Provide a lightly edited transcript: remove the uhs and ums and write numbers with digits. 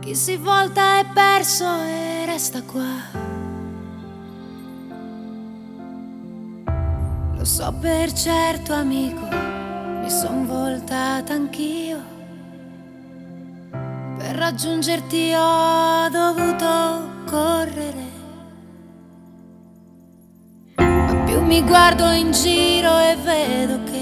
Chi si volta è perso e resta qua. Lo so per certo, amico, mi son voltata anch'io. Per raggiungerti ho dovuto correre. Ma più mi guardo in giro e vedo che